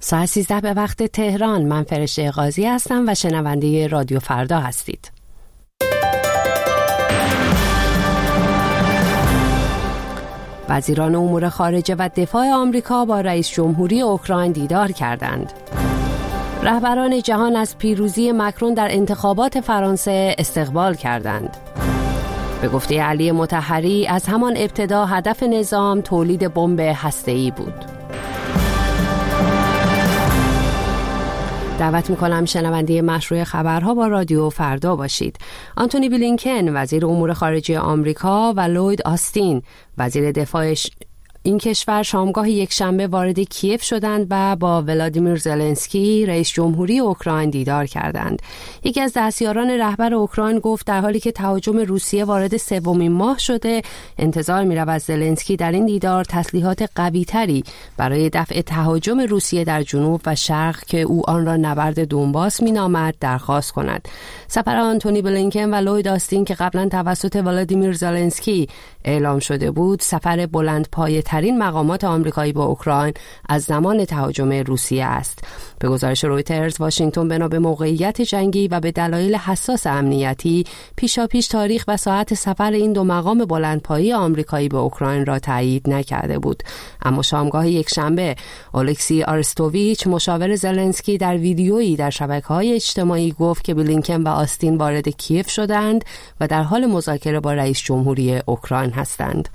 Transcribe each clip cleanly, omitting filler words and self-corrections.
ساعت 13 به وقت تهران. من فرشته قاضی هستم و شنونده رادیو فردا هستید. وزیران امور خارجه و دفاع آمریکا با رئیس جمهوری اوکراین دیدار کردند. رهبران جهان از پیروزی مکرون در انتخابات فرانسه استقبال کردند. به گفته علی مطهری از همان ابتدا هدف نظام تولید بمب هسته‌ای بود. دعوت می‌کنم شنونده مشروع خبرها با رادیو فردا باشید. آنتونی بلینکن وزیر امور خارجه آمریکا و لوید آستین وزیر دفاع این کشور شامگاه یکشنبه وارد کیف شدند و با ولادیمیر زلنسکی رئیس جمهوری اوکراین دیدار کردند. یکی از دستیاران رهبر اوکراین گفت در حالی که تهاجم روسیه وارد سومین ماه شده، انتظار می‌رود از زلنسکی در این دیدار تسلیحات قوی‌تری برای دفع تهاجم روسیه در جنوب و شرق که او آن را نبرد دونباس می‌نامد درخواست کند. سفر آنتونی بلینکن و لوید آستین که قبلا توسط ولادیمیر زلنسکی اعلام شده بود، سفر بلندپایه‌ترین مقامات آمریکایی با اوکراین از زمان تهاجم روسیه است. به گزارش رویترز، واشنگتن بنا به موقعیت جنگی و به دلایل حساس امنیتی پیشاپیش تاریخ و ساعت سفر این دو مقام بلندپایه آمریکایی به اوکراین را تایید نکرده بود. اما شامگاه یکشنبه الکسی آرستوویچ مشاور زلنسکی در ویدیویی در شبکه‌های اجتماعی گفت که بلینکن و آستین وارد کیف شدند و در حال مذاکره با رئیس جمهوری اوکراین هستند.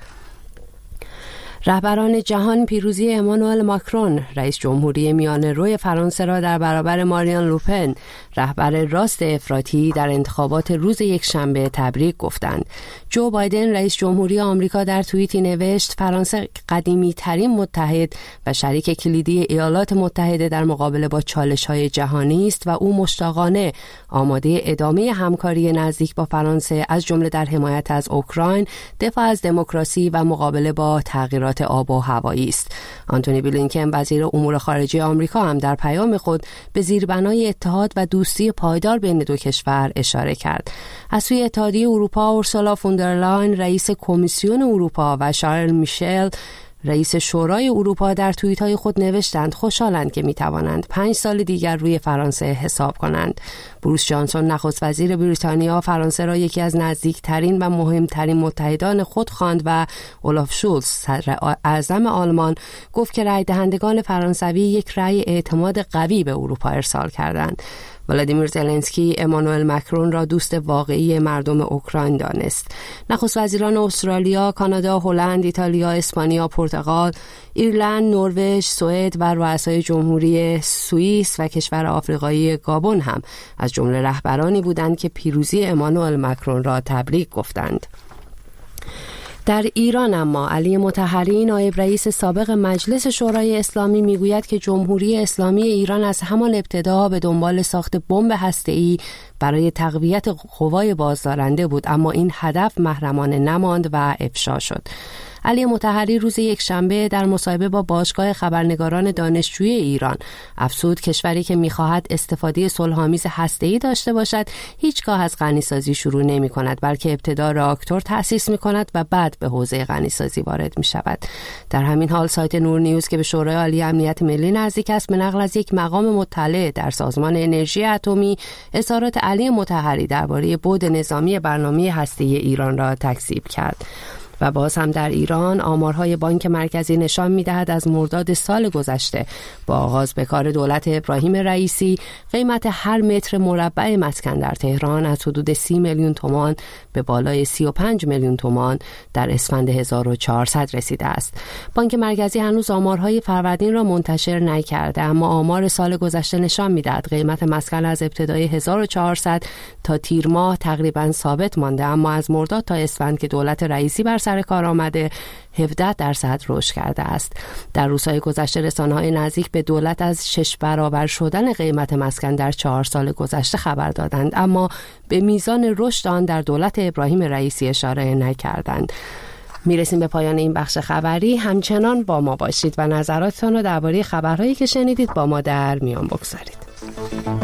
رهبران جهان پیروزی امانوئل ماکرون رئیس جمهوری میانه‌روی فرانسه را در برابر مارین لوپن رهبر راست افراطی در انتخابات روز یکشنبه تبریک گفتند. جو بایدن رئیس جمهوری آمریکا در توییتی نوشت فرانسه قدیمی ترین متحد و شریک کلیدی ایالات متحده در مقابله با چالش‌های جهانی است و او مشتاقانه آماده ادامه همکاری نزدیک با فرانسه از جمله در حمایت از اوکراین، دفاع از دموکراسی و مقابله با تغییرات آب و هوایی است. آنتونی بلینکن وزیر امور خارجه آمریکا هم در پیام خود به زیربنای اتحاد و دوستی پایدار بین دو کشور اشاره کرد. از سوی اتحادیه اروپا اورسولا فوندرلاین رئیس کمیسیون اروپا و شارل میشل رئیس شورای اروپا در توییت‌های خود نوشتند خوشحالند که می‌توانند 5 سال دیگر روی فرانسه حساب کنند. بوریس جانسون نخست وزیر بریتانیا فرانسه را یکی از نزدیکترین و مهمترین متحدان خود خواند و اولاف شولز صدر اعظم آلمان گفت که رای دهندگان فرانسوی یک رای اعتماد قوی به اروپا ارسال کردند. ولادیمیر زلنسکی امانوئل مکرون را دوست واقعی مردم اوکراین دانست. نخست وزیران استرالیا، کانادا، هلند، ایتالیا، اسپانیا، پرتغال، ایرلند، نروژ، سوئد و رؤسای جمهوری سوئیس و کشور آفریقایی گابون هم از جمله رهبرانی بودند که پیروزی امانوئل مکرون را تبریک گفتند. در ایران اما علی مطهری نایب رئیس سابق مجلس شورای اسلامی میگوید که جمهوری اسلامی ایران از همان ابتدا به دنبال ساخت بمب هسته‌ای برای تقویت قوای بازدارنده بود، اما این هدف محرمانه نماند و افشا شد. علی مطهری روز یکشنبه در مصاحبه با باشگاه خبرنگاران دانشجوی ایران افزود کشوری که می‌خواهد استفاده صلح‌آمیز هسته‌ای داشته باشد هیچگاه از غنیسازی شروع نمی‌کند، بلکه ابتدا راکتور تأسیس می‌کند و بعد به حوزه غنیسازی وارد می‌شود. در همین حال سایت نور نیوز که به شورای عالی امنیت ملی نزدیک است به نقل از یک مقام مطلع در سازمان انرژی اتمی اظهارات علی مطهری درباره بعد نظامی برنامه هسته‌ای ایران را تکذیب کرد. و باز هم در ایران آمارهای بانک مرکزی نشان می‌دهد از مرداد سال گذشته با آغاز به کار دولت ابراهیم رئیسی قیمت هر متر مربع مسکن در تهران از حدود 30 میلیون تومان به بالای 35 میلیون تومان در اسفند 1400 رسیده است. بانک مرکزی هنوز آمارهای فروردین را منتشر نکرده، اما آمار سال گذشته نشان می‌دهد قیمت مسکن از ابتدای 1400 تا تیر ماه تقریباً ثابت مانده، اما از مرداد تا اسفند که دولت رئیسی بر سر کار آمده 17% رشد کرده است. در روزهای گذشته رسانه‌های نزدیک به دولت از 6 برابر شدن قیمت مسکن در 4 سال گذشته خبر دادند، اما به میزان رشد آن در دولت ابراهیم رئیسی اشاره نکردند. میرسیم به پایان این بخش خبری. همچنان با ما باشید و نظراتتان را درباره خبرهایی که شنیدید با ما در میان بگذارید.